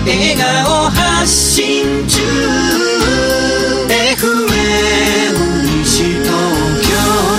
笑顔発信中 FM 西東京。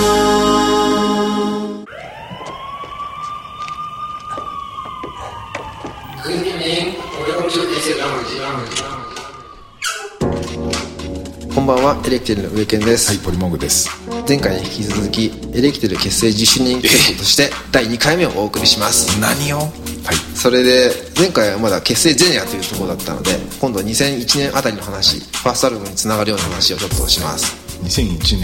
こんばんは、エレキテルの上健です。 はい、ポリモグです。 前回に引き続きエレキテル結成10周年記念として第2回目をお送りします。 何を？はい。 それで前回はまだ結成前夜というところだったので、今度は2001年あたりの話、ファーストアルバムにつながるような話をちょっとします。 2001年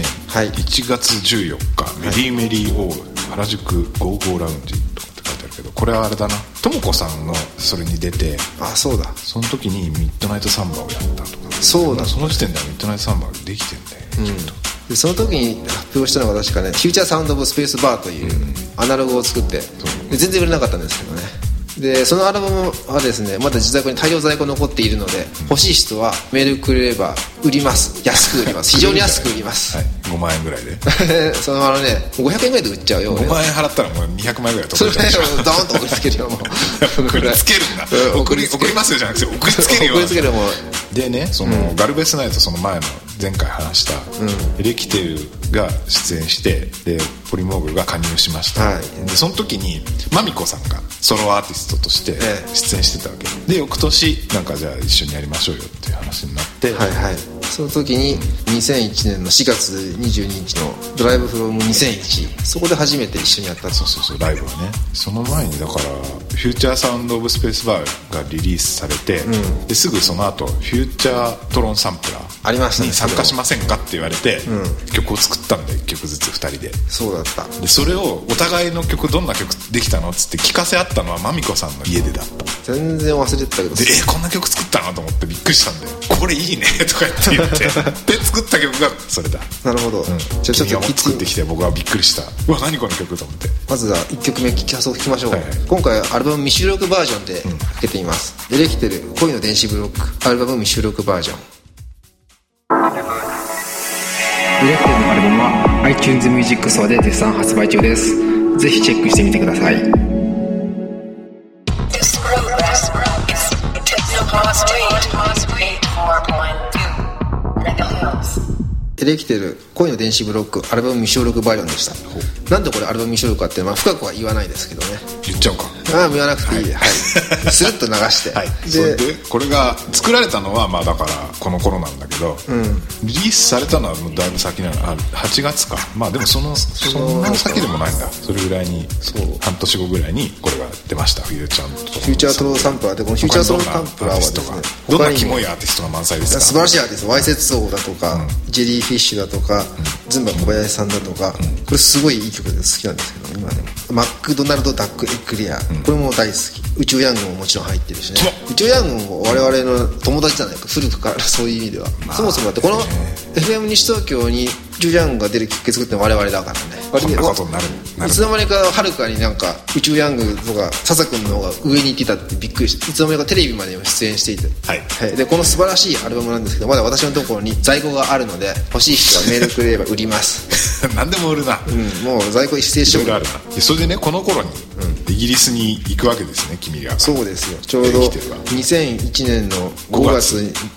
1月14日、メリーメリーオール原宿ゴーゴーラウンジとかって書いてあるけど、これはあれだな、ともこさんのそれに出て、 あ、そうだ、 その時にミッドナイトサンバをやったとか。 そうだ、 その時点ではミッドナイトサンバができてんだよね、ちょっと。 でその時に発表したのが確かね、フューチャーサウンドオブスペースバーというアナログを作って、で全然売れなかったんですけどね。でそのアルバムはですね、まだ自宅に大量在庫残っているので、欲しい人はメールくれれば売ります。安く売ります。非常に安く売ります。 はい、5万円ぐらいでそのね、500円ぐらいで売っちゃうよ。 5万円払ったらもう200万円ぐらい取れちゃうでしょ。 それドーンと送りつけるよ。もう送りつけるんだ。送りますよじゃなくて送りつけるよ。 送りつけるよ。もうでね、その、ガルベスナイト、その前の前回話したエレキテルが出演して、でポリモーグが加入しました、はい、でその時にマミコさんがソロアーティストとして出演してたわけで、翌年なんかじゃあ一緒にやりましょうよっていう話になって、 はいはい、その時に2001年の4月22日のドライブフロム2001、そこで初めて一緒にやった。 そうライブはね。その前にだからフューチャーサウンドオブスペースバーがリリースされて、ですぐその後フューチャートロンサンプラーに参加しませんかって言われて、曲を作ったんだよ、1曲ずつ2人で。 そうだった。 でそれをお互いの曲、どんな曲できたのっつって聞かせ合ったのはマミコさんの家でだった。 全然忘れてたけど、 でこんな曲作ったのと思ってびっくりしたんだよ。これいいねとか言ってで作った曲がそれだ。 なるほど、 じゃあちょっと作ってきて、僕はびっくりした。うわ、何この曲と思って。 まずは1曲目聞きましょう、はいはい、今回アルバム未収録バージョンでかけています、エレキテル恋の電子ブロックアルバム未収録バージョン。エレキテルのアルバムは iTunes Music Store で絶賛発売中です。ぜひチェックしてみてください。エレキテル恋の電子ブロックアルバム未収録バージョンでした。なんでこれアルバム未収録かっていうのは深くは言わないですけどね。 言っちゃうか。 言わなくていい、はい、スルッと流して、 はい、でこれが作られたのはまあだからこの頃なんだけど、リリースされたのはもうだいぶ先なの。8月か。まあでもそんな先でもないんだ。それぐらいに、半年後ぐらいにこれが出ました。フューチャートロサンプラーで、このフューチャートロサンプラーはですね、どんなキモいアーティストが満載ですか。 素晴らしいアーティスト、ワイセツオーだとか、ジェリーフィッシュだとか、ズンバ小林さんだとか、これすごいいい曲で好きなんですけど、今でもマクドナルドダックエクレア、これも大好き。宇宙ヤングももちろん入ってるしね。宇宙ヤングも我々の友達じゃないか、古くからそういう意味では、そもそもだってこの FM 西東京に宇宙ヤングが出るきっかけ作ってのは我々だからね。 こんなことになる。 いつの間にかはるかになんか宇宙ヤングとか笹君の方が上に行ってたってびっくりして、いつの間にかテレビまで出演していて、はいはい、でこの素晴らしいアルバムなんですけど、まだ私のところに在庫があるので、欲しい人はメールくれれば売ります何でも売るな、 もう在庫一斉処理あるな。それでね、この頃にイギリスに行くわけですね、君が。 そうですよ。ちょうど2001年の5月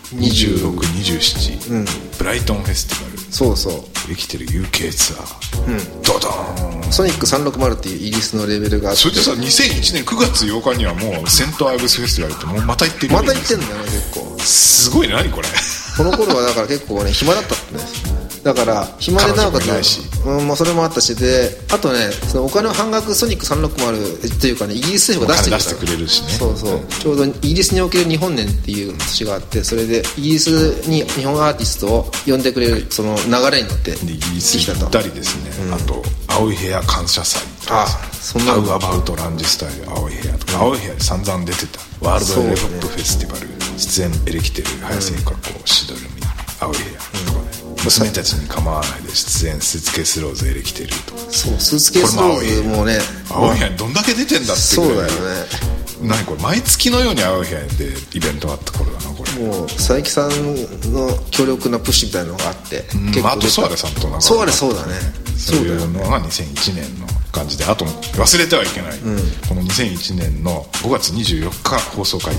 26、27、ブライトンフェスティバル。 そうそう、 生きてる UK ツアー、ドドーン。 ソニック360っていうイギリスのレベルがあって、 それでさ、2001年9月8日にはもうセントアイブスフェスティバルってもうまた行ってる。 また行ってんだよね、結構。 すごいね、何これこの頃はだから結構ね、暇だったってね。だから暇でなおかつ、もうそれもあったし、であとね、そのお金を半額ソニック360っていうかね、イギリス政府が出してくれるしね。 そうそう、ちょうどイギリスにおける日本年っていう年があって、それでイギリスに日本アーティストを呼んでくれるその流れに乗ってイギリスに行ったりですね、あと青い部屋感謝祭とか、 そんなアウアバウトランジスタイル青い部屋とか、青い部屋で散々出てたワールドエレフォットフェスティバル、出演エレキテル早瀬加子シドルミ青い部屋とかね、娘たちに構わないで出演スーツケースローズエレキテルとか。 そう、スーツケースローズもね、 青い部屋にどんだけ出てんだってぐらい。そうだよね。 何これ、毎月のように青い部屋でイベントがあった頃だな、これ。 もう佐伯さんの強力なプッシュみたいなのがあって、 あとソアレさんとなんかソアレ、そうだね、 そういうのが2001年の感じで、あと忘れてはいけない、この2001年の5月24日放送開始、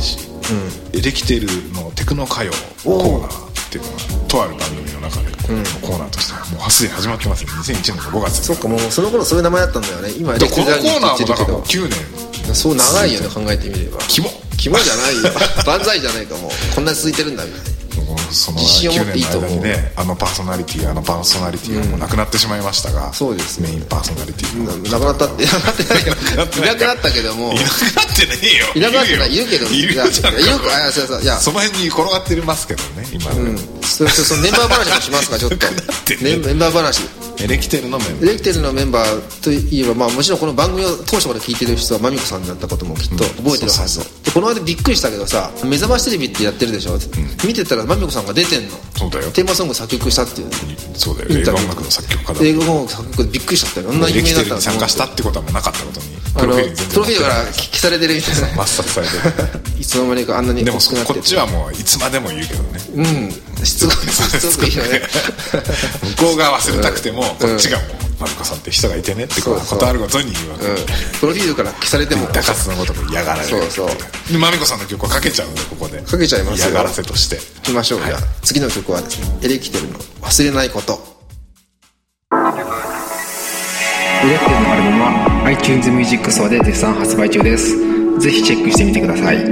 エレキテルのテクノ歌謡コーナーっていうのがとある番組の中でコーナーとしてもうすでに始まってますね。2001年の5月に。 そっか、もうその頃そういう名前だったんだよね。今エレキテルこのコーナーもだからもうって 9年そう長いよね、考えてみれば。 キモじゃないよ万歳じゃないか、もうこんなに続いてるんだみたいな。 その自信を持っていいと 9 思う。 年の間にね、あのパーソナリティはもうなくなってしまいましたが、 そうですね、 メインパーソナリティなくなったっていなくなったけども、 いなくなってねえよ。 いなくなってないいるけど、 いるじゃん。 いやその辺に転がってますけどね今ね。 そのメンバー話もしますかちょっとメンバー話。 エレキテルのメンバー、 エレキテルのメンバーといえば、まあ、もちろんこの番組を当初から聞いてる人はまみこさんだったこともきっと覚えてるはず、でこの間びっくりしたけどさ、目覚ましテレビってやってるでしょ、見てたらまみこさんが出てんの。 そうだよ、 テーマソング作曲したっていう、 そうだよ、映画音楽の作曲家だ。 映画音楽作曲でびっくりしちゃったよ。あんなエレキテル有名だったに参加したってことはもうなかったことにプロフィールから消されてるみたいな抹殺されてるいつの間にかあんなにでも大きくなってこっちはもういつまでも言うけどね、 しつこくいいよね向こうが忘れたくてもこっちがもうまるこさんって人がいてねってことあるごとに言うわけ、 プロフィールから消されても高津のことも嫌がられる。 そうでまみこさんの曲をかけちゃうんで、ここでかけちゃいますよ。 嫌がらせとしていきましょう、じゃあ次の曲はですね、エレキテルの忘れないこと。エレキテルのアルバムは iTunes Music Store で絶賛発売中です。ぜひチェックしてみてください。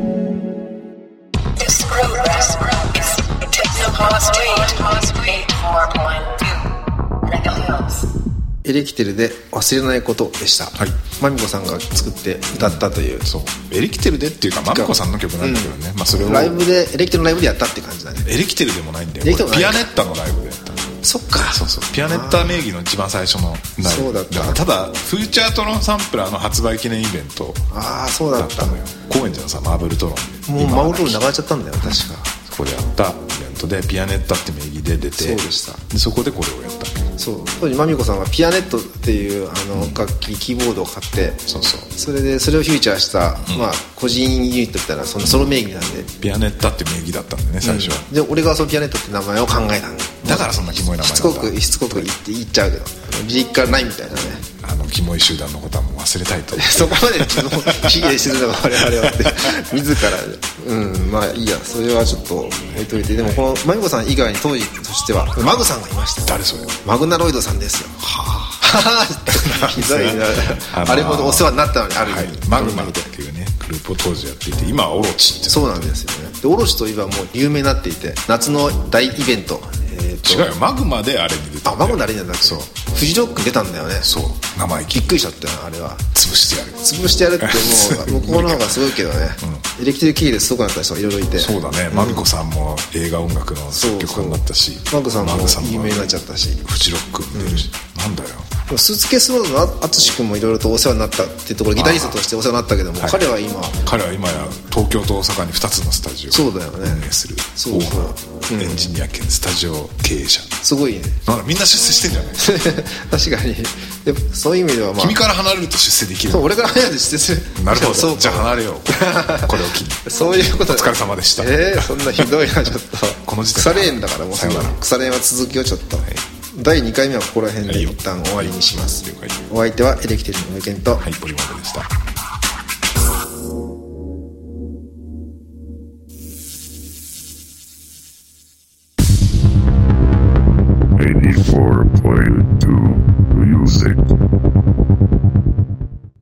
エレキテルで忘れないことでした。 はい、 まみこさんが作って歌ったという、 そうエレキテルでっていうかまみこさんの曲なんだけどね、まあそれをライブでエレキテルのライブでやったって感じだね。 エレキテルでもないんだよ、 エレキテルもないかピアネッタのライブでやった。 そっか、 そうピアネッタ名義の一番最初のライブ。 そうだった。 ただフューチャートロンサンプラーの発売記念イベントそうだったのよ。高円寺のさマーブルトロンもうマーブルトロン流れちゃったんだよ確か、 そこでやったイベントでピアネッタって名義で出て、 そうでした。 でそこでこれをやった。 そう当時まみこさんはピアネットっていう楽器、キーボードを買って、それでそれをフューチャーした、まあ、個人ユニットみたいなそのソロ名義なんでピアネッタって名義だったんでね最初は、 で俺がそのピアネットって名前を考えたんだからそんなキモい名前なんだ。 しつこく言っちゃうけどリリックからないみたいなね、 キモい集団のことはもう忘れたいとそこまで自分を卑下してるのが我々はって自らまあいいや、それはちょっと置いといて。でもこのまみこさん以外に当時としてはマグさんがいました。 誰それ？ マグナロイドさんですよ。ひどいなあれほどお世話になったのにある意味、 マグマっていうねグループを当時やっていて、今はオロチってそうなんですよね。でオロチといえばもう有名になっていて、夏の大イベント、 違うよ、マグマであれに出たんだよ。 マグマであれに出たんだけど、フジロックに出たんだよね。 そう名前びっくりしちゃったよあれは。 潰してやるってもう向こうの方がすごいけどね、エレキテル経由ですごくなった人がいろいろいて。そうだね、まみこさんも映画音楽の作曲家になったし、 マグさんも有名になっちゃったし、 フジロックに出るし、なんだよ。 スーツケースロードの淳君もいろいろとお世話になったっていうところ、ギタリストとしてお世話になったけども、彼は今や東京と大阪に2つのスタジオを運営するそうエンジニア兼スタジオ経営者。 すごいね。 みんな出世してんじゃない確かに。でもそういう意味では、 君から離れると出世できる。 そう俺から離れると出世する。 なるほど、じゃあ離れようこれを機に。 そういうことお疲れ様でした。 そんなひどいなちょっとこの時点腐れ縁だからもう腐れ縁は続きをちょっと、第2回目はここら辺で一旦終わりにします。お相手はエレキテルの無限と、 ポリモンでした。